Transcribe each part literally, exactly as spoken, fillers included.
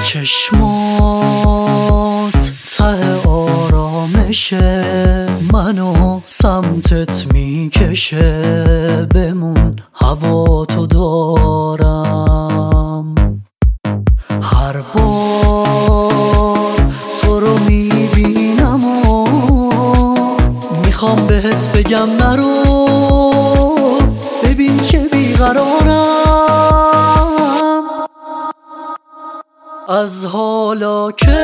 چشمات ته آرامشه، منو سمتت میکشه. بمون هوا تو دارم، هر بار تو رو میبینم و میخوام بهت بگم نرو. ببین چه بیقرارم از حالا که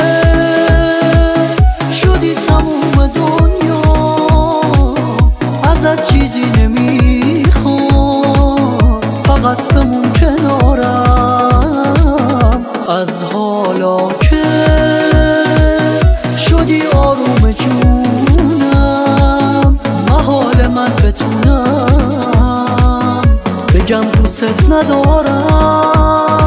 شدی تموم دنیا. ازت چیزی نمیخوام، فقط بمون کنارم. از حالا که شدی آروم جونم، محال من بتونم بگم دوست ندارم.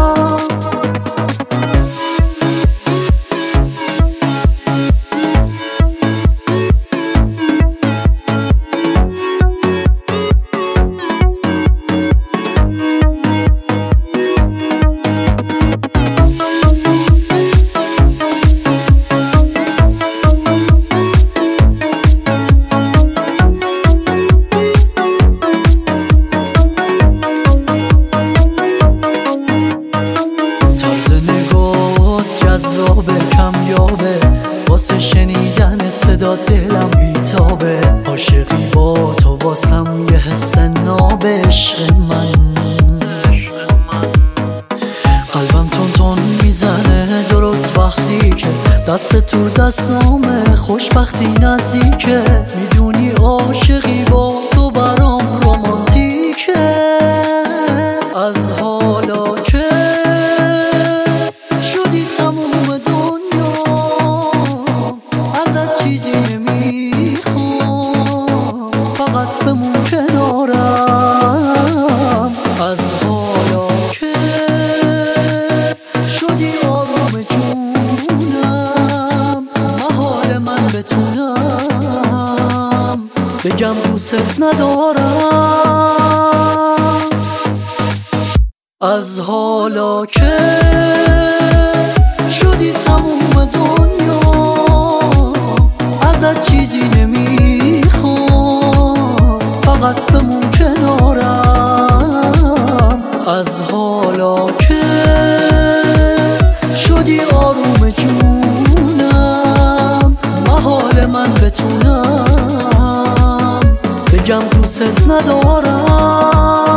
جذابه کمیابه، واسه شنیدن صدا دلم بیتابه. عاشقی با تو واسم یه حس نابه. عشق من قلبم تون تون میزنه درست وقتی که دست تو دستامه. خوشبختی نزدیکه، میدونی عاشقی با تو برام رومانتیکه. از حالا که شدی تموم دنیا، ازت چیزی نمیخوام، فقط بمون کنارم. از حالا که شدی آروم جونم، محال من بتونم بگم دوست ندارم. از حالا که شدی تموم دنیا، ازت چیزی نمیخوام، فقط بمون کنارم. از حالا که شدی آروم جونم، محال من بتونم بگم دوست ندارم.